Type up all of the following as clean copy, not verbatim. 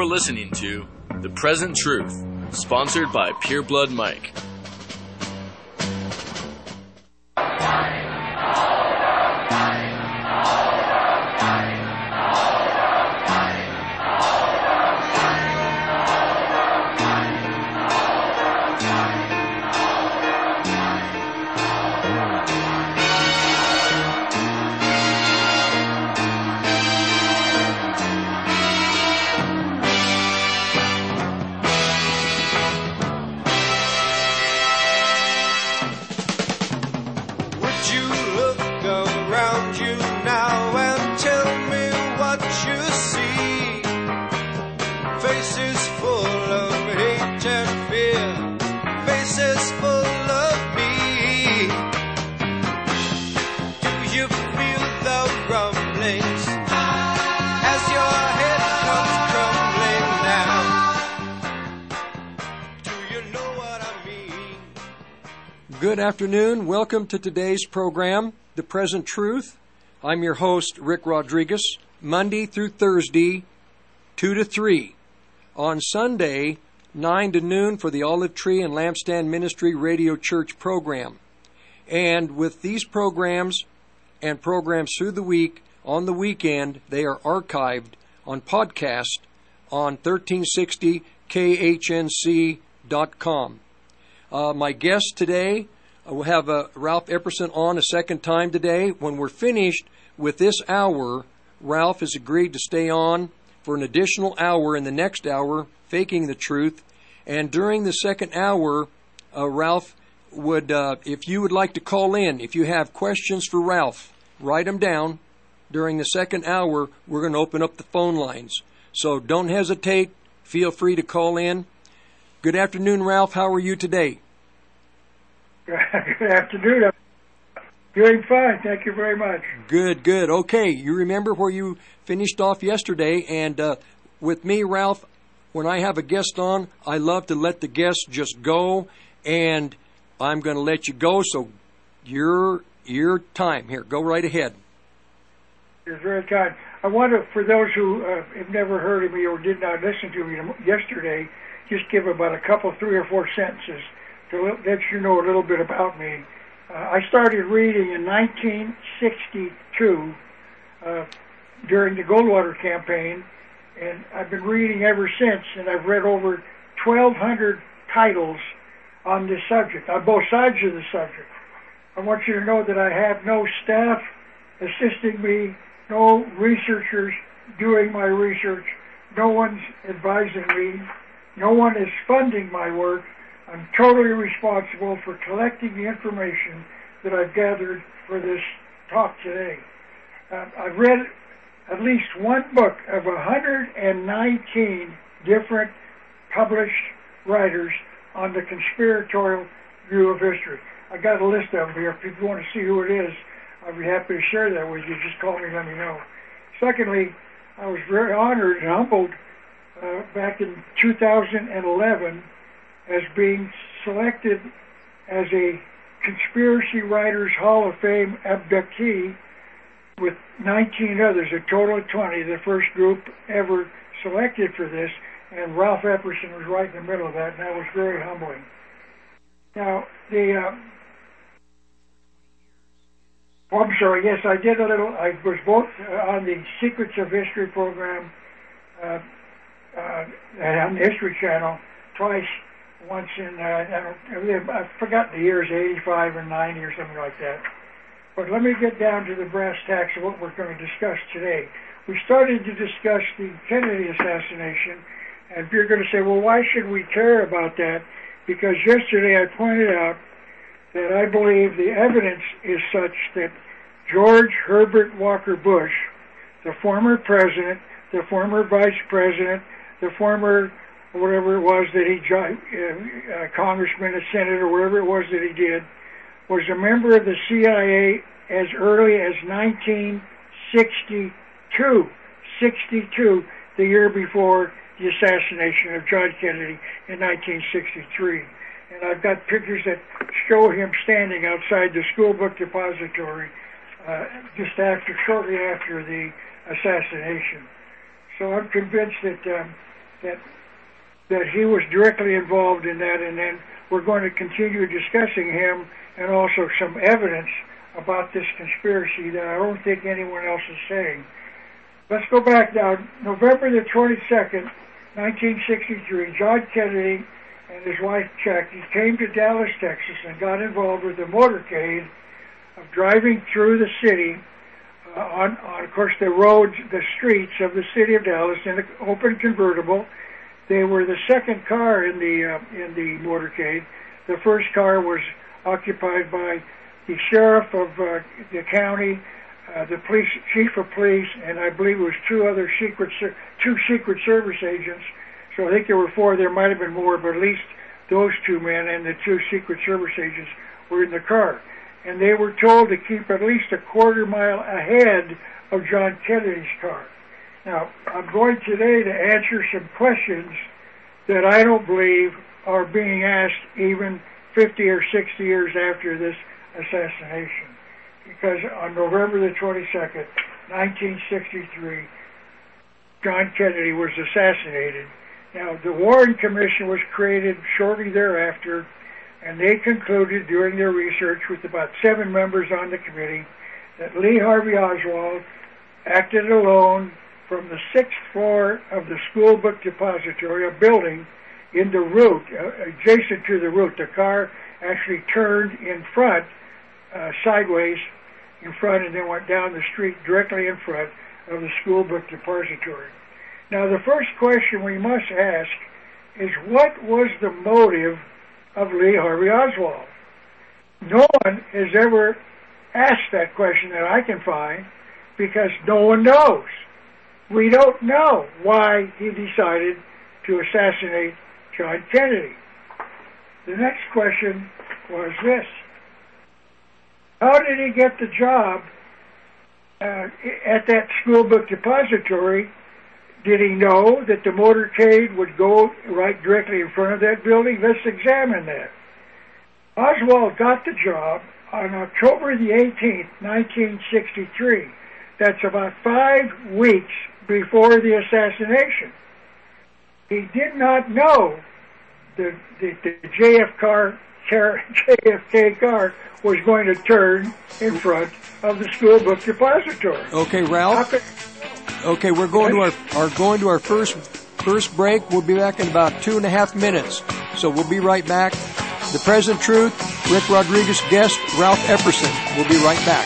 You're listening to The Present Truth, sponsored by Pure Blood Mike. Good afternoon. Welcome to today's program, The Present Truth. I'm your host, Rick Rodriguez, Monday through Thursday, 2 to 3. On Sunday, 9 to noon for the Olive Tree and Lampstand Ministry Radio Church program. And with these programs and programs through the week, on the weekend, they are archived on podcast on 1360khnc.com. My guest today, we'll have Ralph Epperson on a second time today. When we're finished with this hour, Ralph has agreed to stay on for an additional hour in the next hour, Faking the Truth. And during the second hour, Ralph would, if you would like to call in, if you have questions for Ralph, write them down. During the second hour, we're going to open up the phone lines. So don't hesitate. Feel free to call in. Good afternoon, Ralph. How are you today? Good afternoon. I'm doing fine. Thank you very much. Good. Okay. You remember where you finished off yesterday, and with me, Ralph, when I have a guest on, I love to let the guest just go, and I'm going to let you go, so your time. Here, go right ahead. You're very kind. I want to, for those who have never heard of me or did not listen to me yesterday, just give about a couple, 3 or 4 sentences to let you know a little bit about me. I started reading in 1962 during the Goldwater campaign, and I've been reading ever since, and I've read over 1,200 titles on this subject, on both sides of the subject. I want you to know that I have no staff assisting me, no researchers doing my research, no one's advising me, no one is funding my work. I'm totally responsible for collecting the information that I've gathered for this talk today. I've read at least one book of 119 different published writers on the conspiratorial view of history. I got a list of them here. If you want to see who it is, I'll be happy to share that with you. Just call me, let me know. Secondly, I was very honored and humbled back in 2011 as being selected as a Conspiracy Writers Hall of Fame abductee with 19 others, a total of 20, the first group ever selected for this, and Ralph Epperson was right in the middle of that, and that was very humbling. Now, I'm sorry, yes, I did a little, I was both on the Secrets of History program on the History Channel twice, once in, I've forgotten the years, 85 and 90 or something like that. But let me get down to the brass tacks of what we're going to discuss today. We started to discuss the Kennedy assassination, and you're going to say, well, why should we care about that? Because yesterday I pointed out that I believe the evidence is such that George Herbert Walker Bush, the former president, the former vice president, the former whatever it was that he, congressman, a senator, whatever it was that he did, was a member of the CIA as early as 1962, the year before the assassination of John Kennedy in 1963. And I've got pictures that show him standing outside the school book depository shortly after the assassination. So I'm convinced that that he was directly involved in that, and then we're going to continue discussing him and also some evidence about this conspiracy that I don't think anyone else is saying. Let's go back now. November the 22nd, 1963, John Kennedy and his wife Jackie came to Dallas, Texas, and got involved with the motorcade of driving through the city on, of course, the roads, the streets of the city of Dallas in an open convertible. They were the second car in the motorcade. The first car was occupied by the sheriff of the county, the police chief of police, and I believe it was two Secret Service agents. So I think there were four. There might have been more, but at least those two men and the two Secret Service agents were in the car. And they were told to keep at least a quarter mile ahead of John Kennedy's car. Now, I'm going today to answer some questions that I don't believe are being asked even 50 or 60 years after this assassination. Because on November the 22nd, 1963, John Kennedy was assassinated. Now, the Warren Commission was created shortly thereafter, and they concluded during their research with about 7 members on the committee that Lee Harvey Oswald acted alone from the 6th floor of the school book depository, a building in the route, adjacent to the route. The car actually turned in front, sideways in front, and then went down the street directly in front of the school book depository. Now, the first question we must ask is, what was the motive of Lee Harvey Oswald? No one has ever asked that question that I can find, because no one knows. We don't know why he decided to assassinate John Kennedy. The next question was this: how did he get the job at that school book depository? Did he know that the motorcade would go right directly in front of that building? Let's examine that. Oswald got the job on October the 18th, 1963. That's about 5 weeks before the assassination. He did not know the JFK car was going to turn in front of the school book depository. Okay, Ralph. Okay, we're going to our first break. We'll be back in about 2.5 minutes. So we'll be right back. The Present Truth, Rick Rodriguez guest, Ralph Epperson. We'll be right back.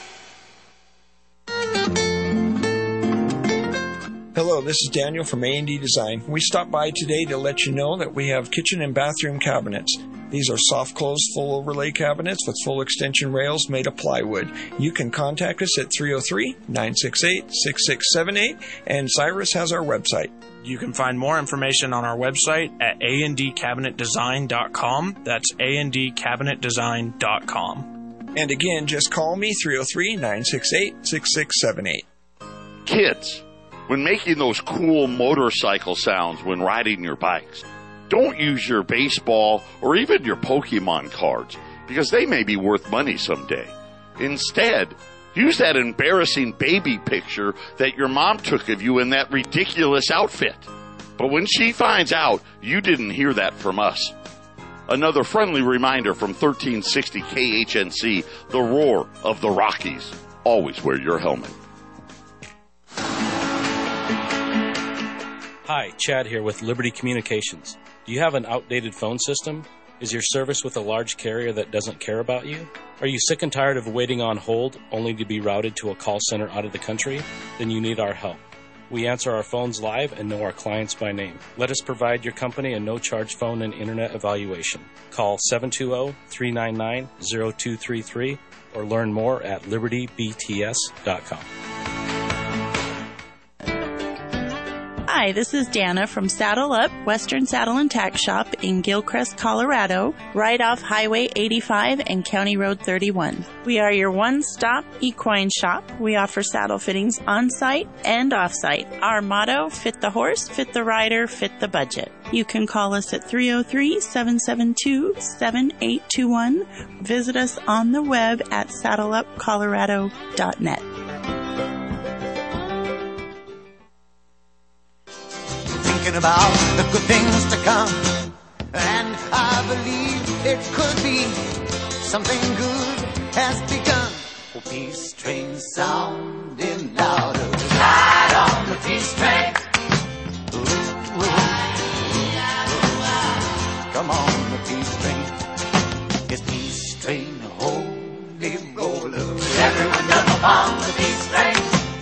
Hello, this is Daniel from A&D Design. We stopped by today to let you know that we have kitchen and bathroom cabinets. These are soft close full overlay cabinets with full extension rails made of plywood. You can contact us at 303-968-6678, and Cyrus has our website. You can find more information on our website at andcabinetdesign.com. That's andcabinetdesign.com. And again, just call me, 303-968-6678. Kids, when making those cool motorcycle sounds when riding your bikes, don't use your baseball or even your Pokemon cards, because they may be worth money someday. Instead, use that embarrassing baby picture that your mom took of you in that ridiculous outfit. But when she finds out, you didn't hear that from us. Another friendly reminder from 1360 KHNC, the roar of the Rockies. Always wear your helmet. Hi, Chad here with Liberty Communications. Do you have an outdated phone system? Is your service with a large carrier that doesn't care about you? Are you sick and tired of waiting on hold only to be routed to a call center out of the country? Then you need our help. We answer our phones live and know our clients by name. Let us provide your company a no-charge phone and internet evaluation. Call 720-399-0233 or learn more at libertybts.com. Hi, this is Dana from Saddle Up, Western Saddle and Tack Shop in Gilcrest, Colorado, right off Highway 85 and County Road 31. We are your one-stop equine shop. We offer saddle fittings on-site and off-site. Our motto, fit the horse, fit the rider, fit the budget. You can call us at 303-772-7821. Visit us on the web at saddleupcolorado.net. thinking about the good things to come. And I believe it could be something good has begun. Oh, peace train sounding louder. Ride on the peace train. Ooh, ooh, ooh. Come on, the peace train. It's peace train, holy roller. Everyone jump on the peace train.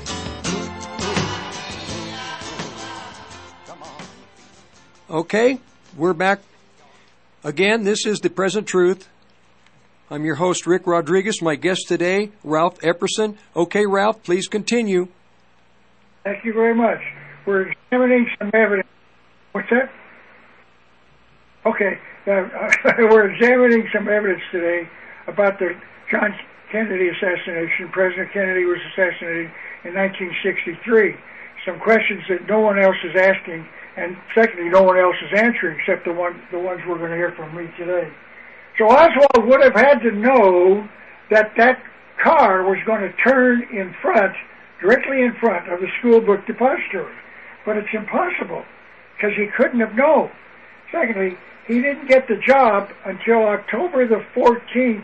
Okay, we're back again. This is The Present Truth. I'm your host, Rick Rodriguez. My guest today, Ralph Epperson. Okay, Ralph, please continue. Thank you very much. We're examining some evidence. What's that? Okay, we're examining some evidence today about the John Kennedy assassination. President Kennedy was assassinated in 1963. Some questions that no one else is asking, and secondly, no one else is answering except the ones we're going to hear from me today. So Oswald would have had to know that that car was going to turn in front, directly in front of the school book depository. But it's impossible, because he couldn't have known. Secondly, he didn't get the job until October the 14th,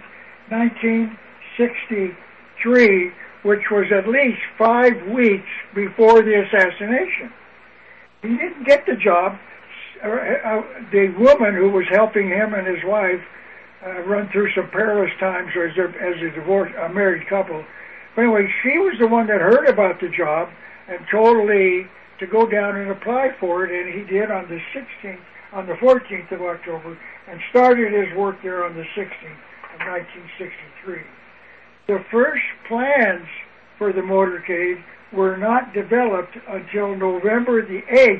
1963, which was at least 5 weeks before the assassination. He didn't get the job. The woman who was helping him and his wife run through some perilous times as a married couple. But anyway, she was the one that heard about the job and told Lee to go down and apply for it, and he did on the 14th of October, and started his work there on the 16th of 1963. The first plans for the motorcade were not developed until November the 8th,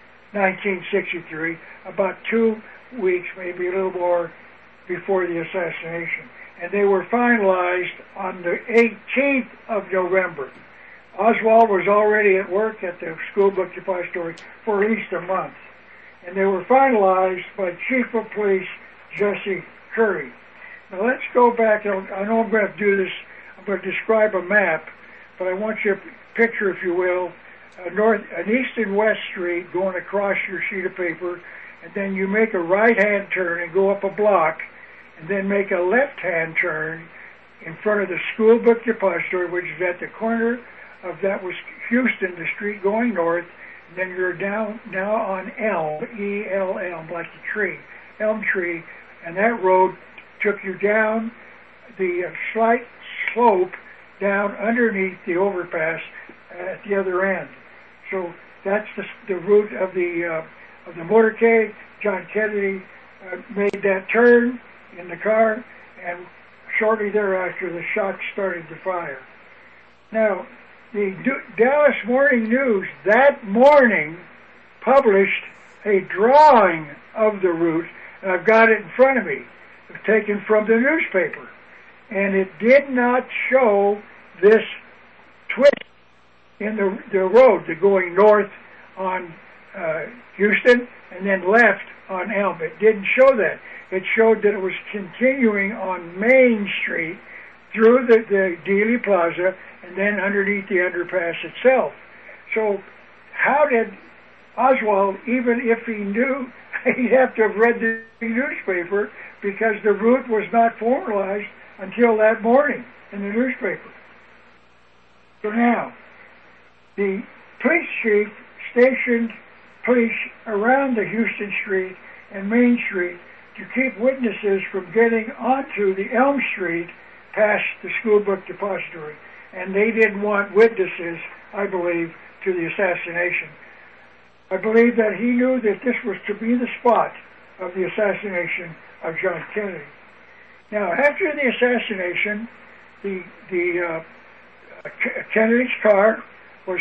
1963, about 2 weeks, maybe a little more, before the assassination. And they were finalized on the 18th of November. Oswald was already at work at the school book depository for at least a month. And they were finalized by Chief of Police Jesse Curry. Now let's go back. I know I'm going to do this. I'm going to describe a map, but I want you to picture, if you will, an east and west street going across your sheet of paper, and then you make a right-hand turn and go up a block, and then make a left-hand turn in front of the school book depository, which is at the corner of that was Houston, the street going north, and then you're down now on Elm, E-L-M, like the tree, Elm Tree, and that road took you down the slight slope down underneath the overpass at the other end. So that's the route of the motorcade. John Kennedy made that turn in the car, and shortly thereafter the shots started to fire. Now, the Dallas Morning News that morning published a drawing of the route, and I've got it in front of me, taken from the newspaper. And it did not show this twist in the road, the going north on Houston and then left on Elm. It didn't show that. It showed that it was continuing on Main Street through the Dealey Plaza and then underneath the underpass itself. So how did Oswald, even if he knew, he'd have to have read the newspaper, because the route was not formalized until that morning in the newspaper. So now, the police chief stationed police around the Houston Street and Main Street to keep witnesses from getting onto the Elm Street past the school book depository. And they didn't want witnesses, I believe, to the assassination. I believe that he knew that this was to be the spot of the assassination of John Kennedy. Now, after the assassination, Kennedy's car was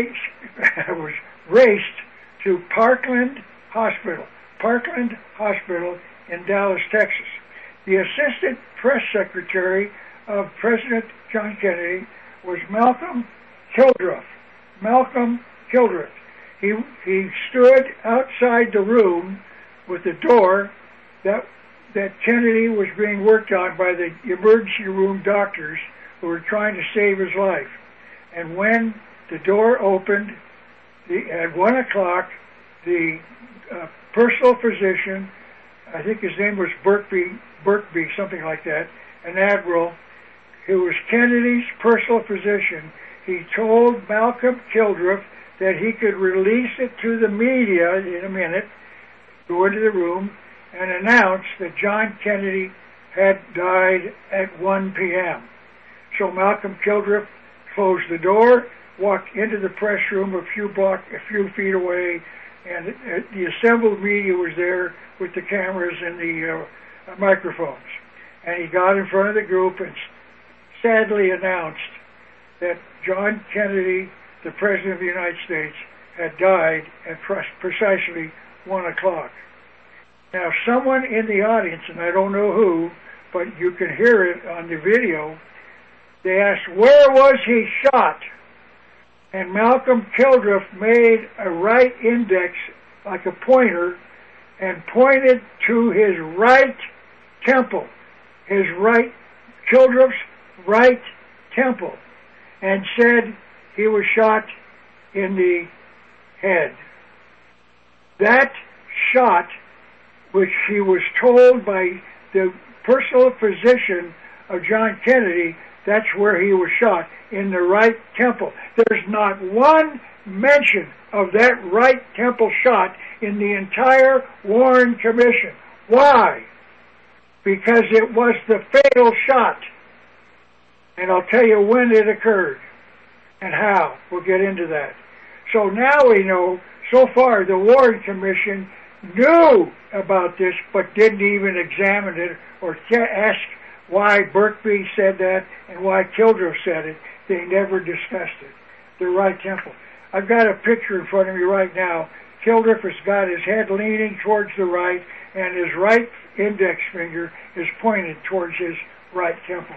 raced to Parkland Hospital in Dallas, Texas. The assistant press secretary of President John Kennedy was Malcolm Hildreth. He stood outside the room with the door that Kennedy was being worked on by the emergency room doctors who were trying to save his life. And when the door opened at 1 o'clock, the personal physician, I think his name was Birkby, something like that, an admiral, who was Kennedy's personal physician. He told Malcolm Kildreth that he could release it to the media in a minute, go into the room, and announce that John Kennedy had died at 1 p.m. So Malcolm Kildreth closed the door, walked into the press room a few feet away, and the assembled media was there with the cameras and the microphones. And he got in front of the group and sadly announced that John Kennedy, the President of the United States, had died at precisely 1 o'clock. Now, someone in the audience, and I don't know who, but you can hear it on the video, they asked, where was he shot? And Malcolm Kildreth made a right index, like a pointer, and pointed to his right temple, Kildreth's right temple, and said he was shot in the head. That shot, which he was told by the personal physician of John Kennedy, that's where he was shot, in the right temple. There's not one mention of that right temple shot in the entire Warren Commission. Why? Because it was the fatal shot. And I'll tell you when it occurred and how. We'll get into that. So now we know, so far the Warren Commission knew about this but didn't even examine it or ask why Birkby said that and why Kildreth said it. They never discussed it. The right temple. I've got a picture in front of me right now. Kildreth has got his head leaning towards the right, and his right index finger is pointed towards his right temple.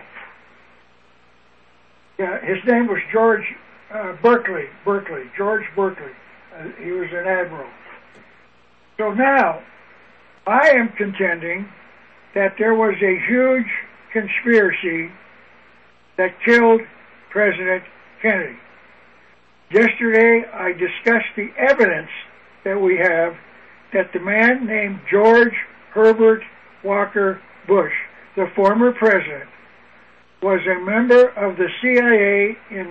His name was George Berkeley. George Berkeley. He was an admiral. So now, I am contending that there was a huge conspiracy that killed President Kennedy. Yesterday, I discussed the evidence that we have that the man named George Herbert Walker Bush, the former president, was a member of the CIA in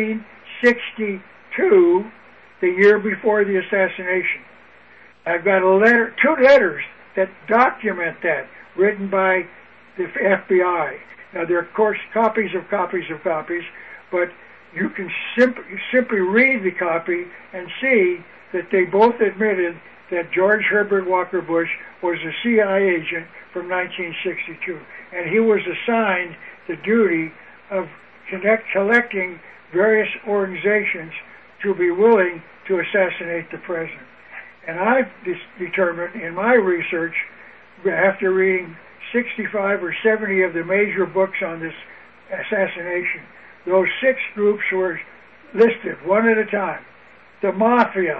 1962, the year before the assassination. I've got two letters that document that, written by the FBI. Now, there are, of course, copies, but you can simply read the copy and see that they both admitted that George Herbert Walker Bush was a CIA agent from 1962, and he was assigned the duty of collecting various organizations to be willing to assassinate the president. And I've determined in my research, after reading 65 or 70 of the major books on this assassination, those 6 groups were listed one at a time. The Mafia.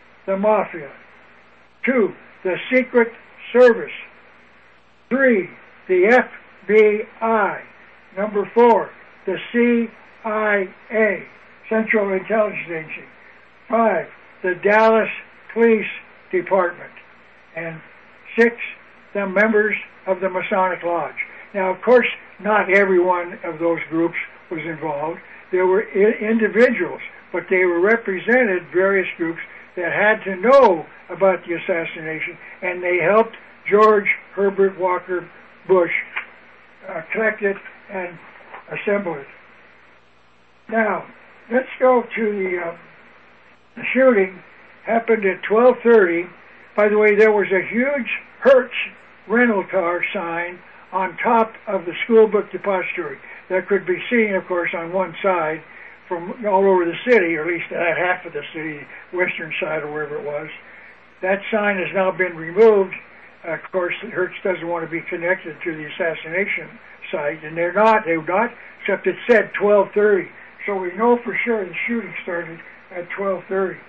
2, the Secret Service. 3, the FBI. Number 4, the CIA, Central Intelligence Agency. 5, the Dallas Police Department. And 6, the members of the Masonic Lodge. Now, of course, not every one of those groups was involved. There were individuals, but they were represented, various groups that had to know about the assassination, and they helped George Herbert Walker Bush collect it and assemble it. Now, let's go to the shooting. Happened at 12:30. By the way, there was a huge Hertz rental car sign on top of the school book depository that could be seen, of course, on one side from all over the city, or at least that half of the city, western side or wherever it was. That sign has now been removed. Of course, Hertz doesn't want to be connected to the assassination site, and they're not, except it said 12:30. So we know for sure the shooting started at 12:30.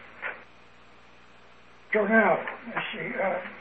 So now, let's see.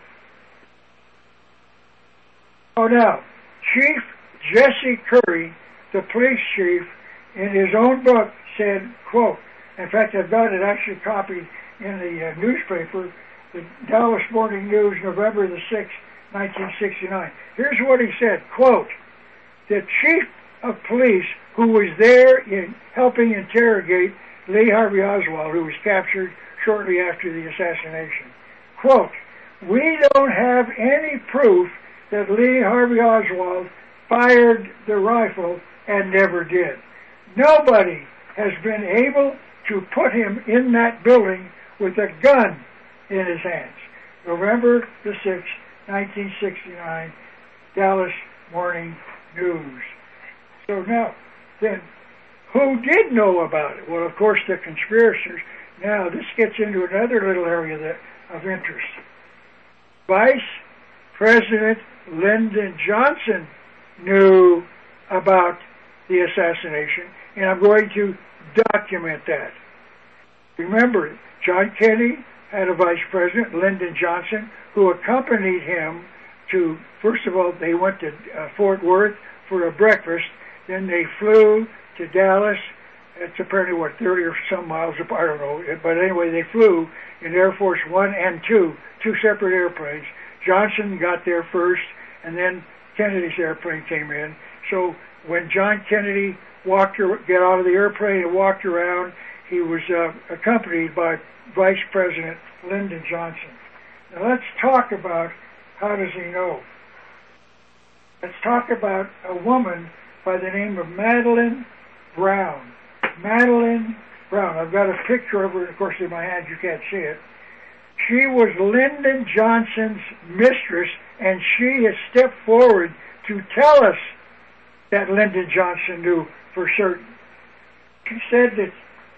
Now, Chief Jesse Curry, the police chief, in his own book said, quote, in fact, I've got it actually copied in the newspaper, the Dallas Morning News, November the 6th, 1969. Here's what he said, quote, "The chief of police who was there in helping interrogate Lee Harvey Oswald, who was captured shortly after the assassination. Quote, we don't have any proof that Lee Harvey Oswald fired the rifle and never did. Nobody has been able to put him in that building with a gun in his hands." November the 6th, 1969, Dallas Morning News. So now, then, who did know about it? Well, of course, the conspirators. Now, this gets into another little area of interest. Vice President Lyndon Johnson knew about the assassination, and I'm going to document that. Remember, John Kennedy had a vice president, Lyndon Johnson, who accompanied him to, first of all, they went to Fort Worth for a breakfast, then they flew to Dallas. It's apparently, 30 or some miles apart, I don't know. But anyway, they flew in Air Force One and two separate airplanes. Johnson got there first, and then Kennedy's airplane came in. So when John Kennedy got out of the airplane and walked around, he was accompanied by Vice President Lyndon Johnson. Now let's talk about how does he know. Let's talk about a woman by the name of Madeline Brown. Madeline Brown. I've got a picture of her, of course, in my hand. You can't see it. She was Lyndon Johnson's mistress, and she has stepped forward to tell us that Lyndon Johnson knew for certain. She said that,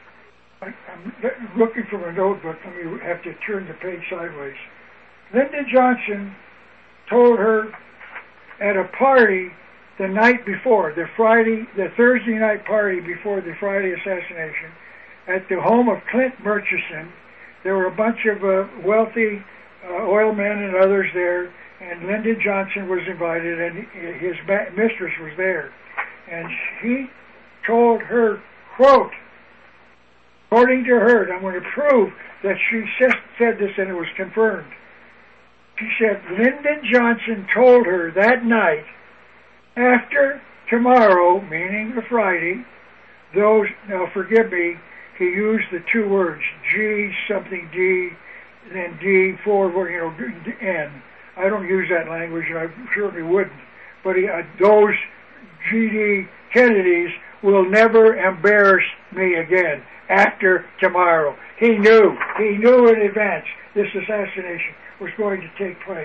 I'm looking from a notebook, let me have to turn the page sideways. Lyndon Johnson told her at a party the night before, the Thursday night party before the Friday assassination, at the home of Clint Murchison. There were a bunch of wealthy oil men and others there, and Lyndon Johnson was invited, and his mistress was there. And he told her, quote, according to her, and I'm going to prove that she said this and it was confirmed. She said, Lyndon Johnson told her that night, after tomorrow, meaning the Friday, those, now forgive me, he used the two words, G something D, then D forward, N. I don't use that language, and I certainly wouldn't. But those G.D. Kennedys will never embarrass me again after tomorrow. He knew in advance this assassination was going to take place.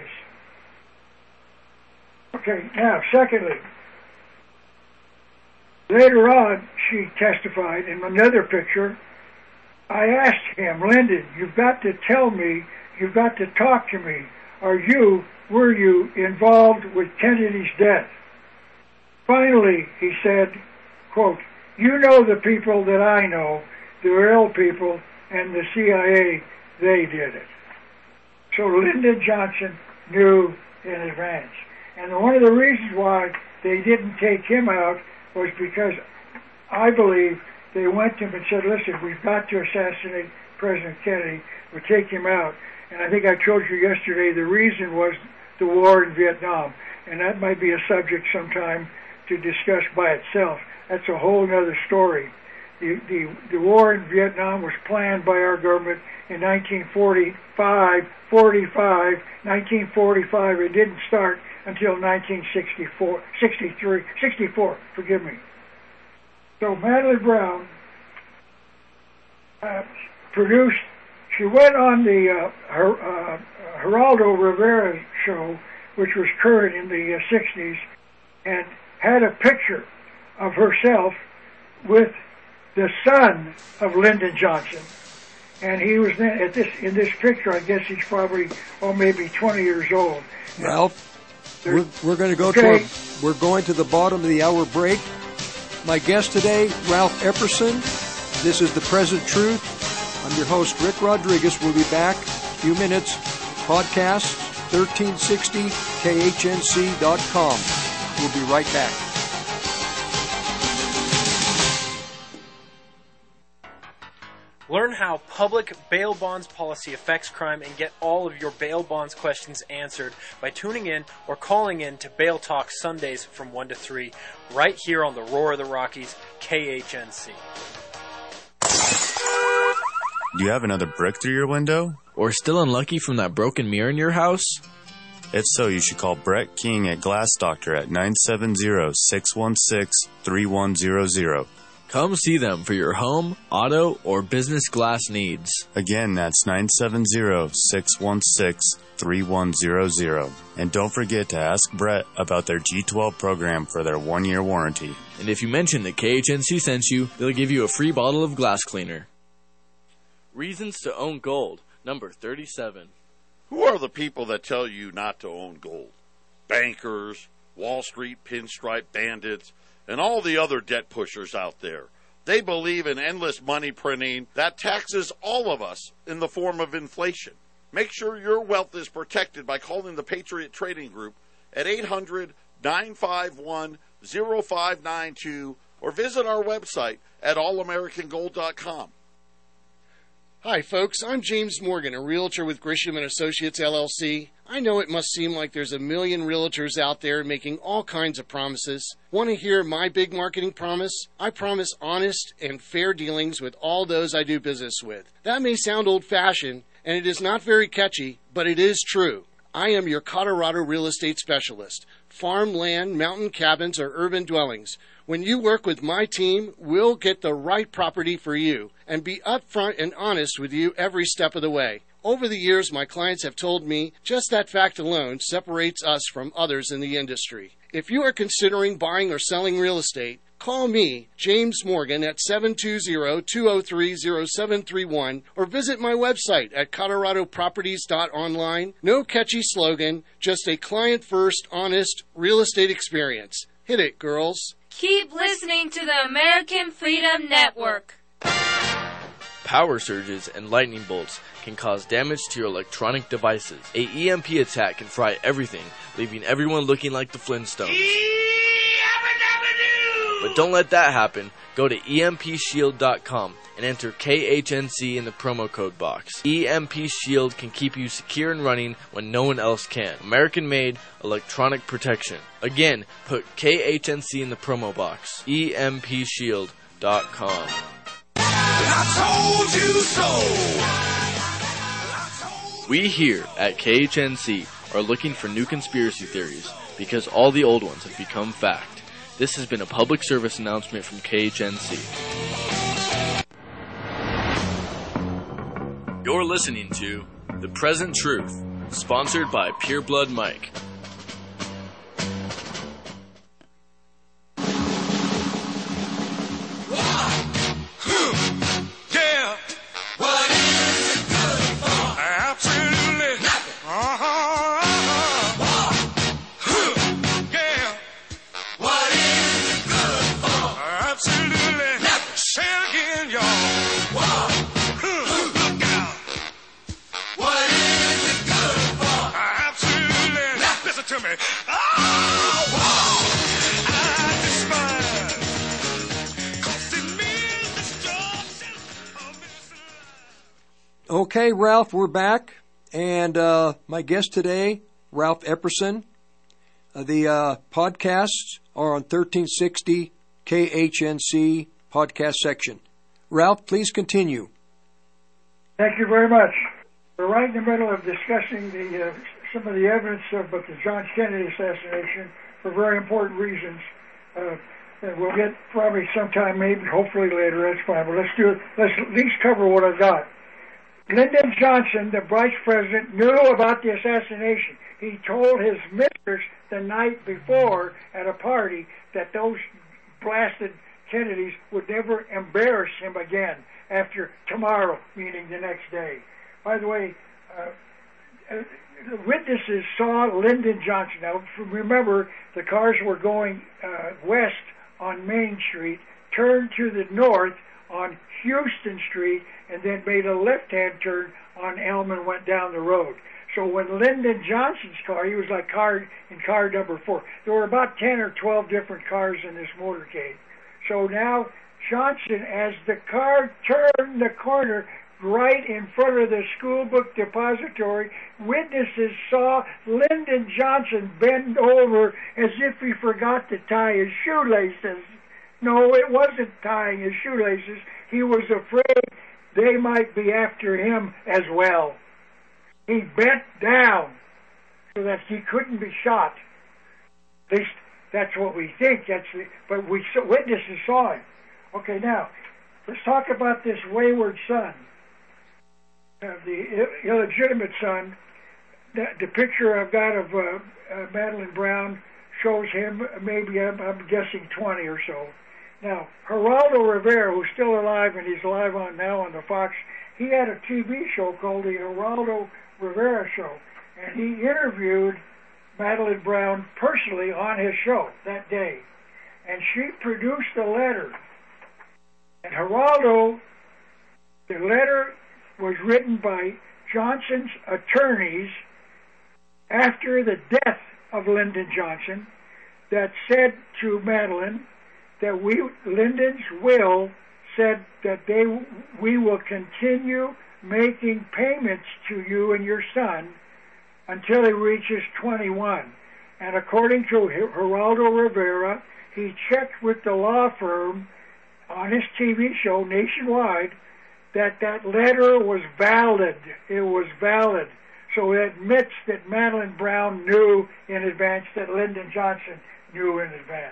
Okay, now, secondly, later on, she testified in another picture. I asked him, Lyndon, you've got to tell me, you've got to talk to me. Were you involved with Kennedy's death? Finally, he said, quote, you know the people that I know, the real people, and the CIA, they did it. So Lyndon Johnson knew in advance. And one of the reasons why they didn't take him out was because I believe they went to him and said, listen, we've got to assassinate President Kennedy. We'll take him out. And I think I told you yesterday the reason was the war in Vietnam. And that might be a subject sometime to discuss by itself. That's a whole other story. The war in Vietnam was planned by our government in 1945. It didn't start until 1964, forgive me. So Madeline Brown she went on the Geraldo Rivera show, which was current in the 60s, and had a picture of herself with the son of Lyndon Johnson. And he was then in this picture, I guess he's probably, maybe 20 years old. Ralph, we're going to go we're going to the bottom of the hour break. My guest today, Ralph Epperson. This is The Present Truth. I'm your host, Rick Rodriguez. We'll be back in a few minutes. Podcast 1360khnc.com. We'll be right back. Learn how public bail bonds policy affects crime and get all of your bail bonds questions answered by tuning in or calling in to Bail Talk Sundays from 1 to 3 right here on the Roar of the Rockies, KHNC. Do you have another brick through your window? Or still unlucky from that broken mirror in your house? If so, you should call Brett King at Glass Doctor at 970-616-3100. Come see them for your home, auto, or business glass needs. Again, that's 970-616-3100. And don't forget to ask Brett about their G12 program for their 1-year warranty. And if you mention that KHNC sent you, they'll give you a free bottle of glass cleaner. Reasons to own gold, number 37. Who are the people that tell you not to own gold? Bankers, Wall Street pinstripe bandits, and all the other debt pushers out there. They believe in endless money printing that taxes all of us in the form of inflation. Make sure your wealth is protected by calling the Patriot Trading Group at 800-951-0592 or visit our website at allamericangold.com. Hi, folks. I'm James Morgan, a realtor with Grisham & Associates, LLC. I know it must seem like there's a million realtors out there making all kinds of promises. Want to hear my big marketing promise? I promise honest and fair dealings with all those I do business with. That may sound old-fashioned, and it is not very catchy, but it is true. I am your Colorado real estate specialist. Farm, land, mountain cabins, or urban dwellings. When you work with my team, we'll get the right property for you and be upfront and honest with you every step of the way. Over the years, my clients have told me just that fact alone separates us from others in the industry. If you are considering buying or selling real estate, call me, James Morgan, at 720-203-0731 or visit my website at coloradoproperties.online. No catchy slogan, just a client-first, honest real estate experience. Hit it, girls. Keep listening to the American Freedom Network. Power surges and lightning bolts can cause damage to your electronic devices. A EMP attack can fry everything, leaving everyone looking like the Flintstones. But don't let that happen. Go to EMPShield.com and enter KHNC in the promo code box. EMP Shield can keep you secure and running when no one else can. American-made electronic protection. Again, put KHNC in the promo box. EMPShield.com. I told you so. We here at KHNC are looking for new conspiracy theories because all the old ones have become fact. This has been a public service announcement from KHNC. You're listening to The Present Truth, sponsored by Pure Blood Mike. Okay, Ralph, we're back, and my guest today, Ralph Epperson. The podcasts are on 1360 KHNC podcast section. Ralph, please continue. Thank you very much. We're right in the middle of discussing some of the evidence about the John Kennedy assassination for very important reasons. And we'll get probably sometime, maybe, hopefully later, that's fine, but let's at least cover what I've got. Lyndon Johnson, the vice president, knew about the assassination. He told his mistress the night before at a party that those blasted Kennedys would never embarrass him again after tomorrow, meaning the next day. By the way, the witnesses saw Lyndon Johnson. Now, remember, the cars were going west on Main Street, turned to the north on Houston Street, and then made a left-hand turn on Elm and went down the road. So when Lyndon Johnson's car, he was like in car number 4. There were about 10 or 12 different cars in this motorcade. So now Johnson as the car turned the corner right in front of the school book depository. Witnesses saw Lyndon Johnson bend over as if he forgot to tie his shoelaces. No, it wasn't tying his shoelaces. He was afraid they might be after him as well. He bent down so that he couldn't be shot. At least that's what we think. But witnesses saw him. Okay, now let's talk about this wayward son, the illegitimate son. The picture I've got of Madeline Brown shows him maybe, I'm guessing, 20 or so. Now, Geraldo Rivera, who's still alive, and he's alive now on the Fox, he had a TV show called the Geraldo Rivera Show, and he interviewed Madeline Brown personally on his show that day. And she produced a letter. And Geraldo, the letter was written by Johnson's attorneys after the death of Lyndon Johnson that said to Madeline that Lyndon's will said that we will continue making payments to you and your son until he reaches 21. And according to Geraldo Rivera, he checked with the law firm on his TV show nationwide that letter was valid. It was valid. So it admits that Madeline Brown knew in advance, that Lyndon Johnson knew in advance.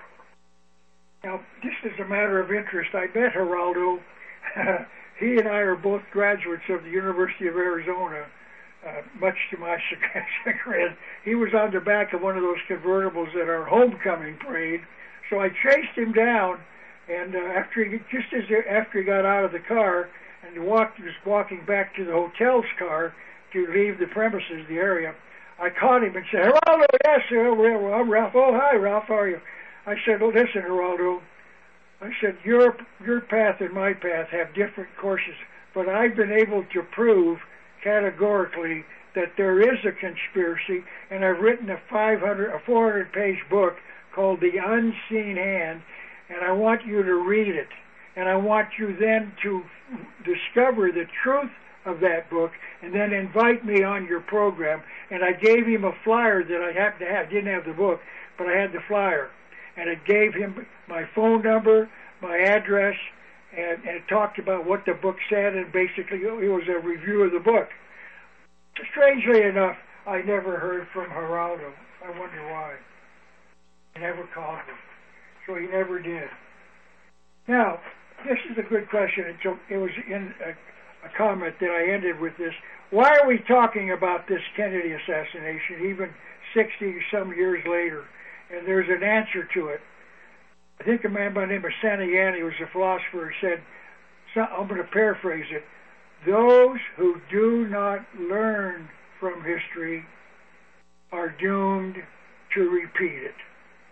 Now, just as a matter of interest, I met Geraldo. He and I are both graduates of the University of Arizona, much to my chagrin. He was on the back of one of those convertibles at our homecoming parade, so I chased him down, and after he got out of the car and was walking back to the hotel's car to leave the premises, the area, I caught him and said, "Geraldo, yes, sir, I'm Ralph. Oh, hi, Ralph, how are you?" I said, "Well, listen, Geraldo," I said, your path and my path have different courses, but I've been able to prove categorically that there is a conspiracy, and I've written a 400-page book called The Unseen Hand, and I want you to read it, and I want you then to discover the truth of that book, and then invite me on your program. And I gave him a flyer that I happened to have. Didn't have the book, but I had the flyer, and it gave him my phone number, my address, and it talked about what the book said, and basically it was a review of the book. Strangely enough, I never heard from Geraldo. I wonder why. He never called me, so he never did. Now, this is a good question. It was in a comment that I ended with this. Why are we talking about this Kennedy assassination even 60-some years later? And there's an answer to it. I think a man by the name of Santayana, who was a philosopher, said, I'm going to paraphrase it, those who do not learn from history are doomed to repeat it.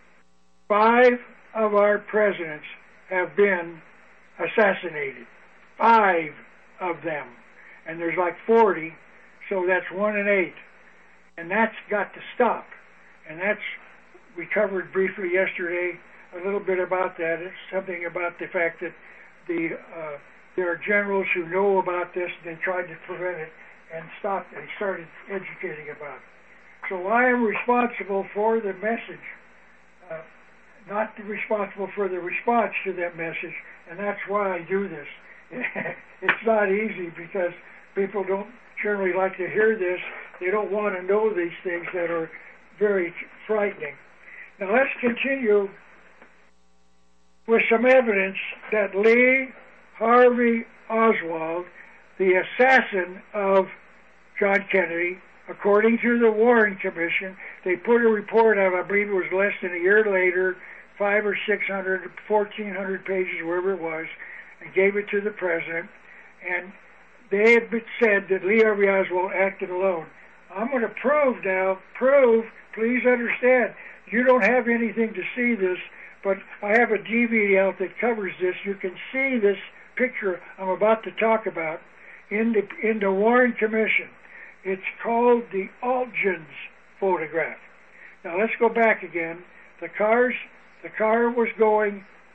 5 of our presidents have been assassinated. 5 of them. And there's like 40, so that's 1 in 8. And that's got to stop. And we covered briefly yesterday a little bit about that. It's something about the fact that there are generals who know about this, and they tried to prevent it and stopped and started educating about it. So I am responsible for the message, not responsible for the response to that message, and that's why I do this. It's not easy because people don't generally like to hear this. They don't want to know these things that are very frightening. Now let's continue with some evidence that Lee Harvey Oswald, the assassin of John Kennedy, according to the Warren Commission, they put a report out, I believe it was less than a year later, 500 or 600, 1,400 pages, wherever it was, and gave it to the president, and they had said that Lee Harvey Oswald acted alone. I'm going to prove now, please understand, you don't have anything to see this, but I have a DVD out that covers this. You can see this picture I'm about to talk about in the Warren Commission. It's called the Altgens photograph. Now let's go back again. The car was going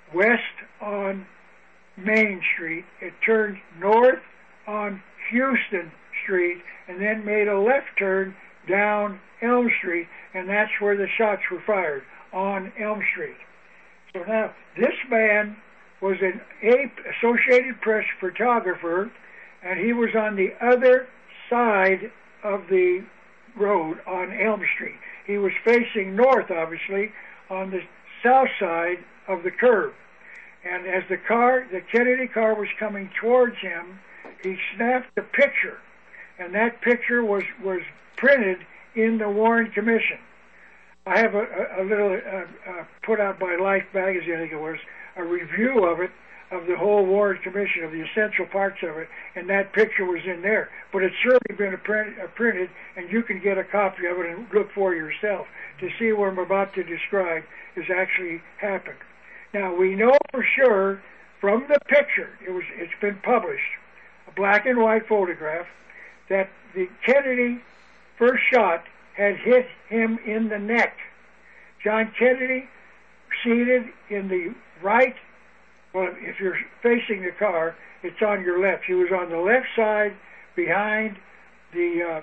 west on Main Street. It turned north on Houston Street and then made a left turn down Elm Street, and that's where the shots were fired, on Elm Street. So now, this man was an Associated Press photographer, and he was on the other side of the road on Elm Street. He was facing north, obviously, on the south side of the curb. And as the Kennedy car was coming towards him, he snapped a picture, and that picture was printed in the Warren Commission. I have a little put out by Life magazine, I think it was, a review of it, of the whole Warren Commission, of the essential parts of it, and that picture was in there. But it's certainly been printed, and you can get a copy of it and look for yourself to see what I'm about to describe has actually happened. Now, we know for sure from the picture, it's been published, a black and white photograph, that the Kennedy first shot had hit him in the neck. John Kennedy, seated in the right, well, if you're facing the car, it's on your left. He was on the left side behind the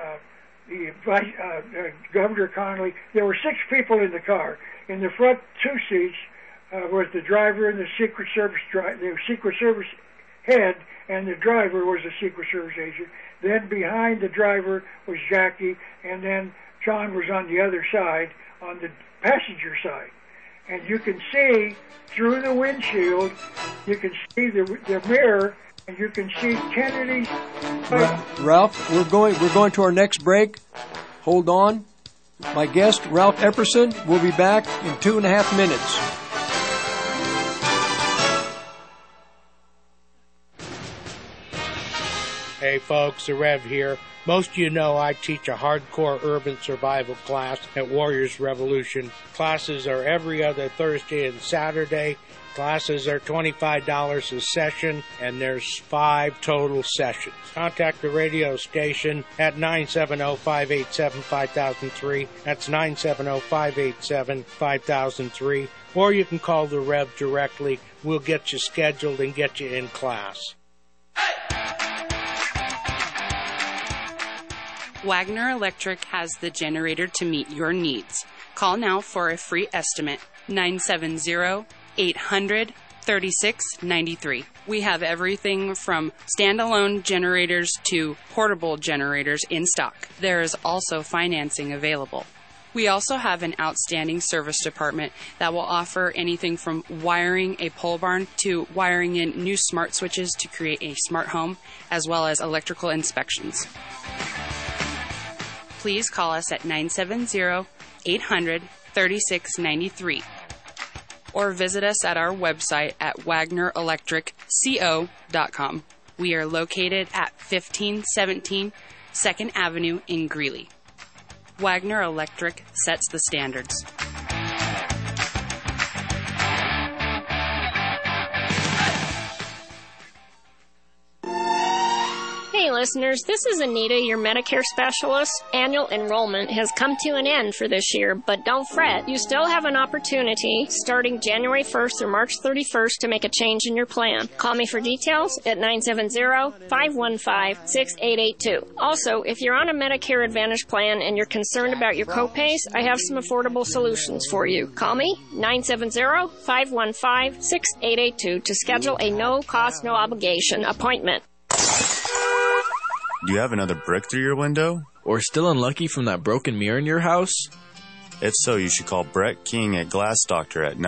Governor Connolly. There were 6 people in the car. In the front 2 seats was the driver and the Secret Service head, and the driver was a Secret Service agent. Then behind the driver was Jackie, and then John was on the other side, on the passenger side. And you can see through the windshield, you can see the mirror, and you can see Kennedy's. Ralph, we're going to our next break. Hold on. My guest, Ralph Epperson, will be back in 2.5 minutes. Hey folks, the Rev here. Most of you know I teach a hardcore urban survival class at Warriors Revolution. Classes are every other Thursday and Saturday. Classes are $25 a session, and there's 5 total sessions. Contact the radio station at 970-587-5003. That's 970-587-5003. Or you can call the Rev directly. We'll get you scheduled and get you in class. Wagner Electric has the generator to meet your needs. Call now for a free estimate, 970-800-3693. We have everything from standalone generators to portable generators in stock. There is also financing available. We also have an outstanding service department that will offer anything from wiring a pole barn to wiring in new smart switches to create a smart home, as well as electrical inspections. Please call us at 970-800-3693 or visit us at our website at wagnerelectricco.com. We are located at 1517 2nd Avenue in Greeley. Wagner Electric sets the standards. Hey listeners, this is Anita, your Medicare specialist. Annual enrollment has come to an end for this year, but don't fret. You still have an opportunity starting January 1st through March 31st to make a change in your plan. Call me for details at 970-515-6882. Also, if you're on a Medicare Advantage plan and you're concerned about your copays, I have some affordable solutions for you. Call me, 970-515-6882 to schedule a no-cost, no-obligation appointment. Do you have another brick through your window? Or still unlucky from that broken mirror in your house? If so, you should call Brett King at Glass Doctor at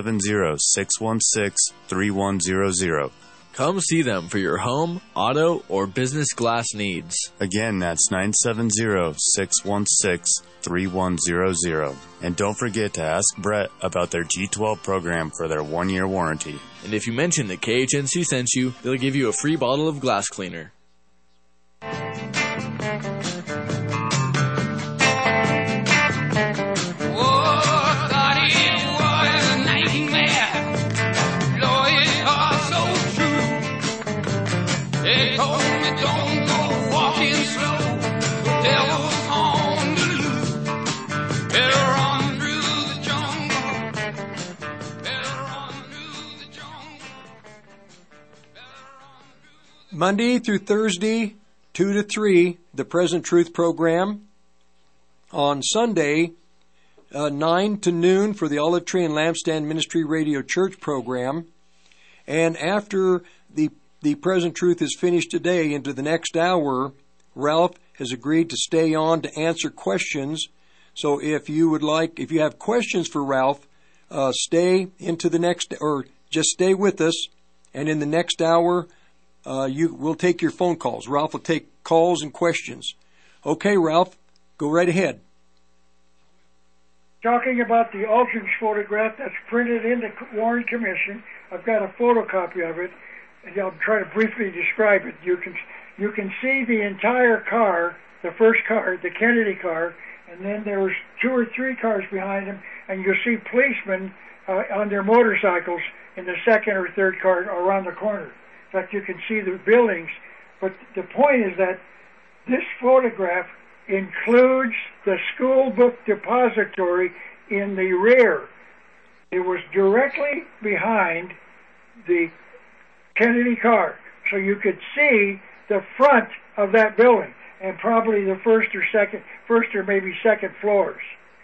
970-616-3100. Come see them for your home, auto, or business glass needs. Again, that's 970-616-3100. And don't forget to ask Brett about their G12 program for their 1-year warranty. And if you mention that KHNC sent you, they'll give you a free bottle of glass cleaner. Monday through Thursday, 2 to 3, the Present Truth program. On Sunday, 9 to noon for the Olive Tree and Lampstand Ministry Radio Church program. And after the Present Truth is finished today, into the next hour, Ralph has agreed to stay on to answer questions. So if you have questions for Ralph, stay into the next, or just stay with us. And in the next hour, we'll take your phone calls. Ralph will take calls and questions. Okay, Ralph, go right ahead. Talking about the Aldrich photograph that's printed in the Warren Commission, I've got a photocopy of it, and I'll try to briefly describe it. You can see the entire car, the first car, the Kennedy car, and then there was 2 or 3 cars behind him, and you'll see policemen on their motorcycles in the second or third car around the corner. In fact, you can see the buildings. But the point is that this photograph includes the school book depository in the rear. It was directly behind the Kennedy car, so you could see the front of that building and probably the first or maybe second floors.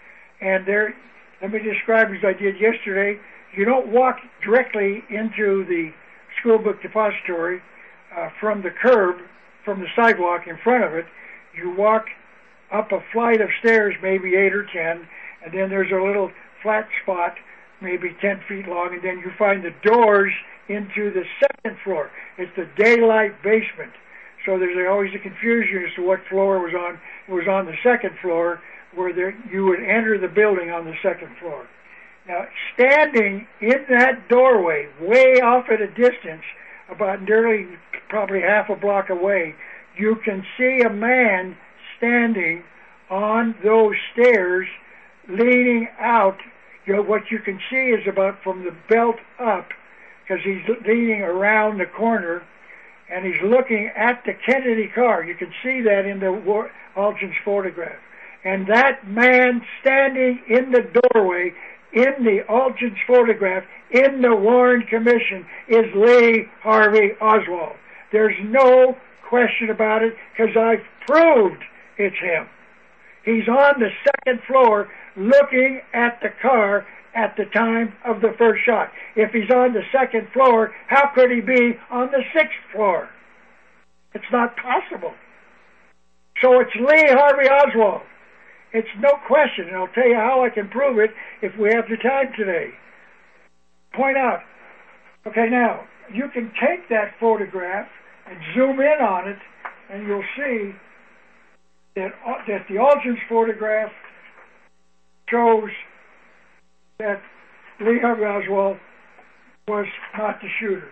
And there, let me describe as I did yesterday. You don't walk directly into the school book depository from the curb, from the sidewalk in front of it. You walk up a flight of stairs, maybe 8 or 10, and then there's a little flat spot, maybe 10 feet long, and then you find the doors into the second floor. It's the daylight basement. So there's always a confusion as to what floor it was on. It was on the second floor, where you would enter the building on the second floor. Now, standing in that doorway, way off at a distance, about nearly probably half a block away, you can see a man standing on those stairs, leaning out. What you can see is about from the belt up, because he's leaning around the corner, and he's looking at the Kennedy car. You can see that in the Aldrich photograph. And that man standing in the doorway in the Aldrich photograph in the Warren Commission is Lee Harvey Oswald. There's no question about it, because I've proved it's him. He's on the second floor looking at the car at the time of the first shot. If he's on the second floor, how could he be on the 6th floor? It's not possible. So it's Lee Harvey Oswald. It's no question, and I'll tell you how I can prove it if we have the time today. Point out. Okay, now, you can take that photograph and zoom in on it, and you'll see that the Aldrich photograph shows that Lee Harvey Oswald was not the shooter.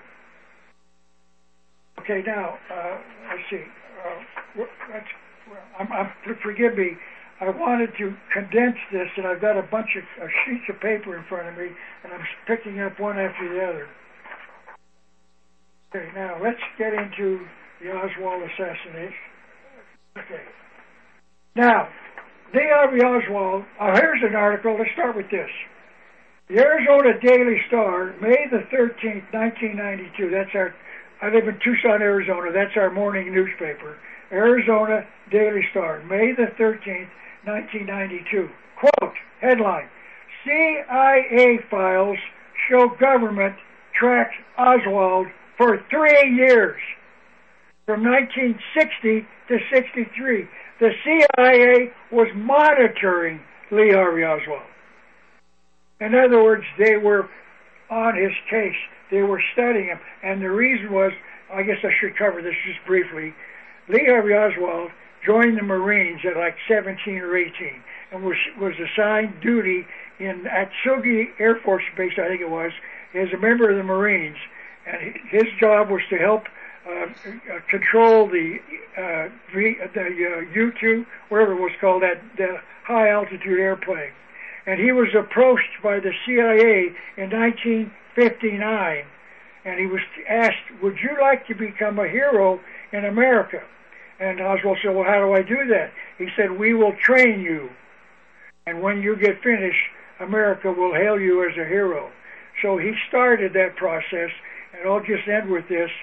Okay, now, let's see. Forgive me. I wanted to condense this, and I've got a bunch of sheets of paper in front of me, and I'm picking up one after the other. Okay, now let's get into the Oswald assassination. Okay. Now, Lee Harvey Oswald, here's an article. Let's start with this. The Arizona Daily Star, May the 13th, 1992. I live in Tucson, Arizona. That's our morning newspaper. Arizona Daily Star, May the 13th, 1992. Quote, headline, CIA files show government tracked Oswald for 3 years, from 1960 to 63. The CIA was monitoring Lee Harvey Oswald. In other words, they were on his case. They were studying him. And the reason was, I guess I should cover this just briefly, Lee Harvey Oswald joined the Marines at like 17 or 18 and was assigned duty at Sugi Air Force Base, I think it was, as a member of the Marines. And his job was to help control the U-2, whatever it was called, that high-altitude airplane. And he was approached by the CIA in 1959, and he was asked, would you like to become a hero in America? And Oswald said, well, how do I do that? He said, we will train you, and when you get finished, America will hail you as a hero. So he started that process, and I'll just end with this,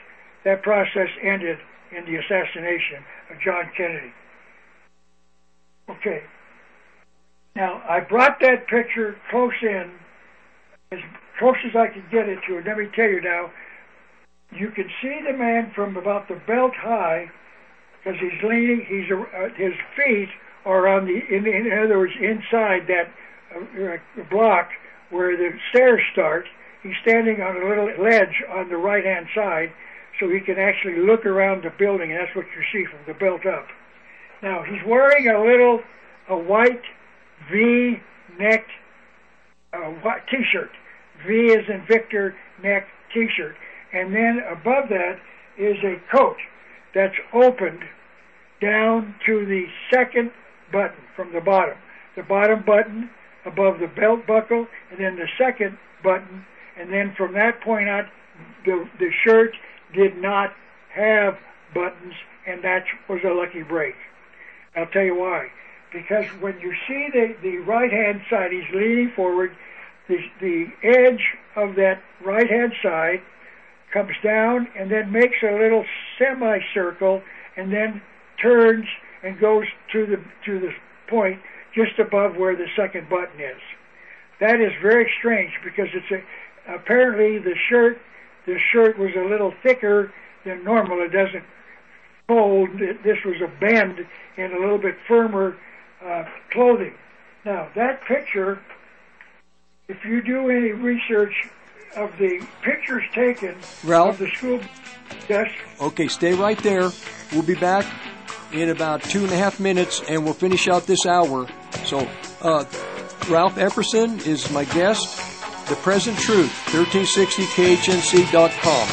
that process ended in the assassination of John Kennedy. Okay. Now, I brought that picture close in, as close as I could get it to it. Let me tell you now, you can see the man from about the belt high, because he's leaning, his feet are on the, in other words, inside that block where the stairs start. He's standing on a little ledge on the right-hand side, so he can actually look around the building, and that's what you see from the belt up. Now, he's wearing a white V-necked T-shirt. V as in Victor neck T-shirt. And then above that is a coat that's opened down to the second button from the bottom. The bottom button above the belt buckle, and then the second button, and then from that point on, the shirt did not have buttons, and that was a lucky break. I'll tell you why. Because when you see the right-hand side, he's leaning forward, the edge of that right-hand side comes down and then makes a little semicircle and then turns and goes to the point just above where the second button is. That is very strange because apparently the shirt was a little thicker than normal. It doesn't fold. This was a bend in a little bit firmer clothing. Now, that picture, if you do any research of the pictures taken Ralph? of the school... Yes? Okay, stay right there. We'll be back in about 2.5 minutes, and we'll finish out this hour. So, Ralph Epperson is my guest. The Present Truth, 1360khnc.com.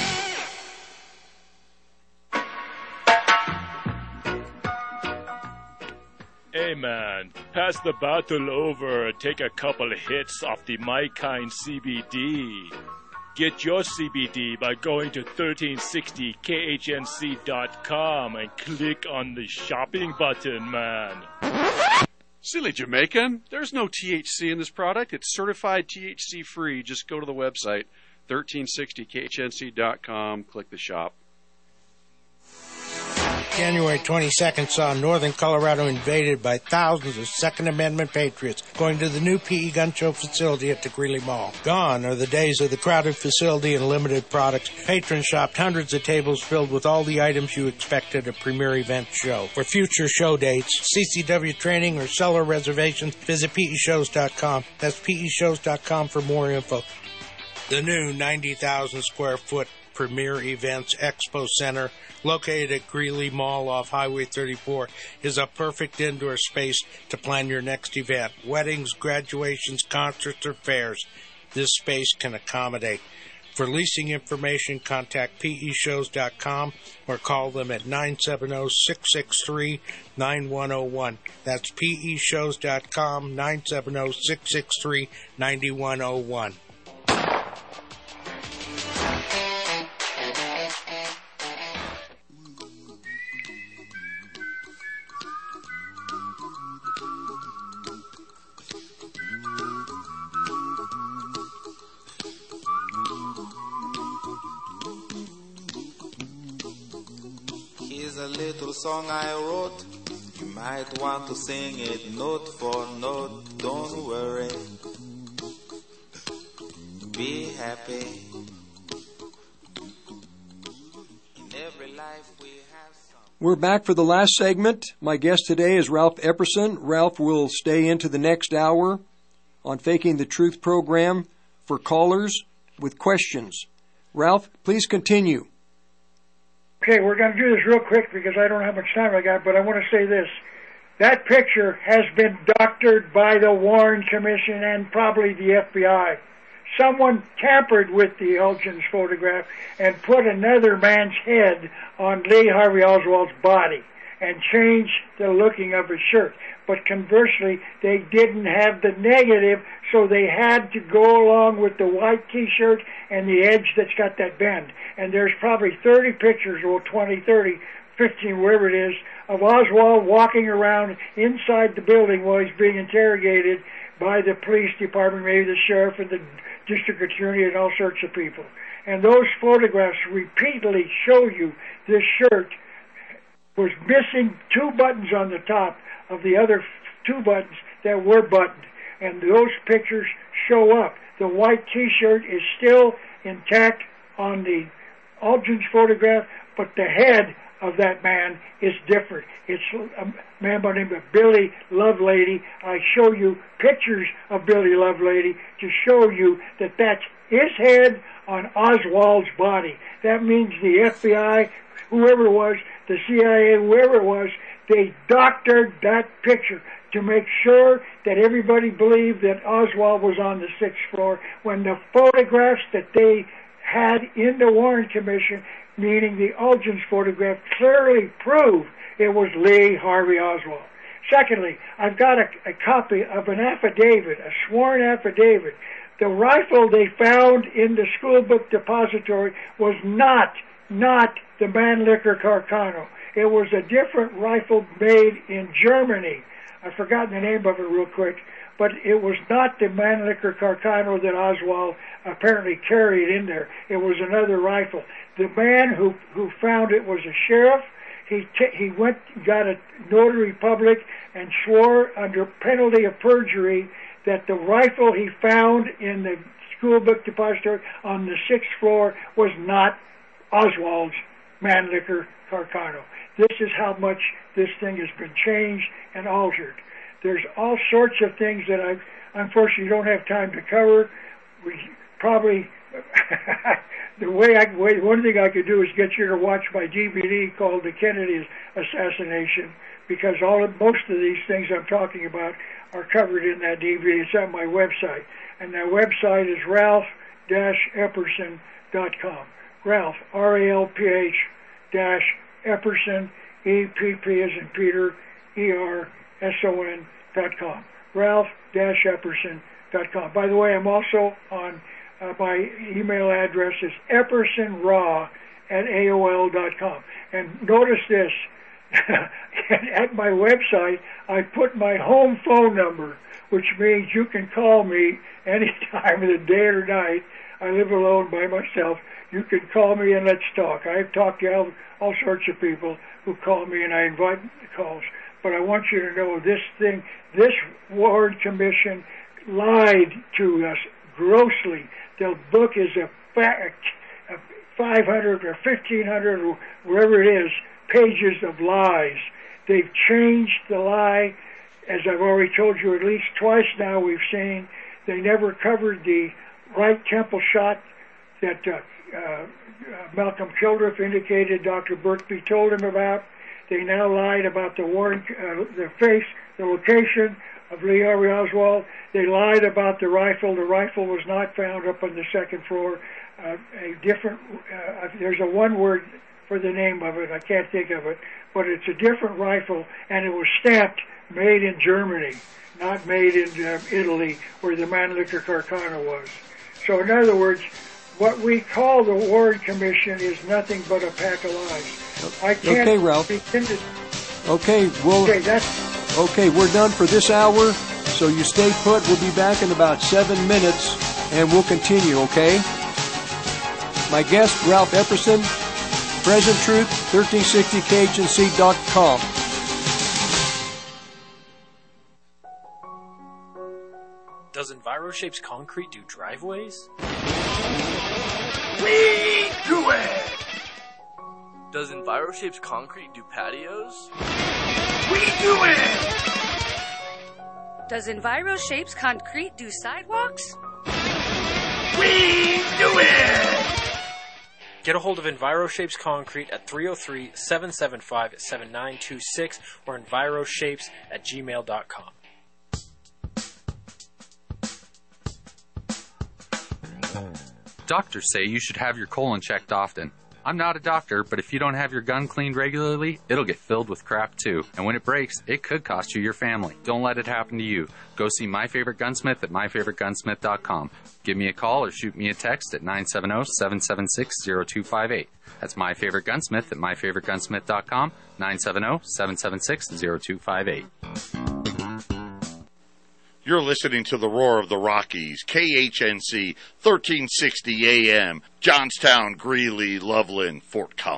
Hey man, pass the bottle over and take a couple of hits off the My Kind CBD. Get your CBD by going to 1360khnc.com and click on the shopping button, man. Silly Jamaican, there's no THC in this product. It's certified THC free. Just go to the website, 1360khnc.com, click the shop. January 22nd saw northern Colorado invaded by thousands of Second Amendment patriots going to the new PE gun show facility at the Greeley Mall. Gone are the days of the crowded facility and limited products. Patrons shopped hundreds of tables filled with all the items you expect at a premier event show. For future show dates, CCW training, or seller reservations, visit PEShows.com. That's PEShows.com for more info. The new 90,000 square foot Premier Events Expo Center, located at Greeley Mall off Highway 34, is a perfect indoor space to plan your next event. Weddings, graduations, concerts, or fairs. This space can accommodate. For leasing information, contact PEShows.com or call them at 970-663-9101. That's PEShows.com, 970-663-9101. A little song I wrote, you might want to sing it note for note. Don't worry, be happy. In every life we have some. We're back for the last segment. My guest today is Ralph Epperson. Ralph will stay into the next hour on Faking the Truth program for callers with questions. Ralph, please continue. Okay, we're going to do this real quick because I don't know how much time I got, but I want to say this. That picture has been doctored by the Warren Commission and probably the FBI. Someone tampered with the Elgin's photograph and put another man's head on Lee Harvey Oswald's body and changed the looking of his shirt. But conversely, they didn't have the negative, so they had to go along with the white T-shirt and the edge that's got that bend. And there's probably 30 pictures, or 20, 30, 15, wherever it is, of Oswald walking around inside the building while he's being interrogated by the police department, maybe the sheriff and the district attorney and all sorts of people. And those photographs repeatedly show you this shirt was missing 2 buttons on the top of the other 2 buttons that were buttoned. And those pictures show up. The white T-shirt is still intact on the Algins photograph, but the head of that man is different. It's a man by the name of Billy Lovelady. I show you pictures of Billy Lovelady to show you that that's his head on Oswald's body. That means the FBI, whoever it was, the CIA, whoever it was, they doctored that picture to make sure that everybody believed that Oswald was on the 6th floor, when the photographs that they had in the Warren Commission, meaning the Algins photograph, clearly proved it was Lee Harvey Oswald. Secondly, I've got a copy of an affidavit, a sworn affidavit. The rifle they found in the school book depository was not the Mannlicher Carcano. It was a different rifle made in Germany. I've forgotten the name of it real quick, but it was not the Mannlicher Carcano that Oswald apparently carried in there. It was another rifle. The man who found it was a sheriff. He went, got a notary public, and swore under penalty of perjury that the rifle he found in the school book depository on the 6th floor was not Oswald's Mannlicher Carcano. This is how much this thing has been changed and altered. There's all sorts of things that I unfortunately don't have time to cover. We probably one thing I could do is get you to watch my DVD called The Kennedy Assassination, because most of these things I'm talking about are covered in that DVD. It's on my website, and that website is ralph-epperson.com. Ralph, R-A-L-P-H Epperson, E-P-P as in Peter, E-R-S-O-N.com. Ralph-Epperson.com. By the way, I'm also on, my email address is eppersonraw@AOL.com. And notice this, at my website, I put my home phone number, which means you can call me any time of the day or night. I live alone by myself. You can call me and let's talk. I've talked to all sorts of people who call me, and I invite calls. But I want you to know this Warren Commission lied to us grossly. The book is a 500 or 1,500 or wherever it is, pages of lies. They've changed the lie, as I've already told you at least twice now. We've seen they never covered the right temple shot that Malcolm Childress indicated Dr. Birkby told him about. They now lied about the location of Lee Harvey Oswald. They lied about the rifle. The rifle was not found up on the 2nd floor. There's a one word for the name of it. I can't think of it, but it's a different rifle, and it was stamped made in Germany, not made in Italy, where the Mannlicher Carcano was. So in other words, what we call the Warren Commission is nothing but a pack of lies. I can't. Okay, Ralph. Okay, we're done for this hour, so you stay put. We'll be back in about 7 minutes, and we'll continue, okay? My guest, Ralph Epperson, Present Truth, 1360KHNC.com. Does EnviroShapes Concrete do driveways? We do it! Does EnviroShapes Concrete do patios? We do it! Does EnviroShapes Concrete do sidewalks? We do it! Get a hold of EnviroShapes Concrete at 303-775-7926 or EnviroShapes@gmail.com. Doctors say you should have your colon checked often. I'm not a doctor, but if you don't have your gun cleaned regularly, it'll get filled with crap too. And when it breaks, it could cost you your family. Don't let it happen to you. Go see My Favorite Gunsmith at myfavoritegunsmith.com. Give me a call or shoot me a text at 970-776-0258. That's My Favorite Gunsmith at myfavoritegunsmith.com, 970-776-0258. You're listening to the Roar of the Rockies, KHNC, 1360 AM, Johnstown, Greeley, Loveland, Fort Collins.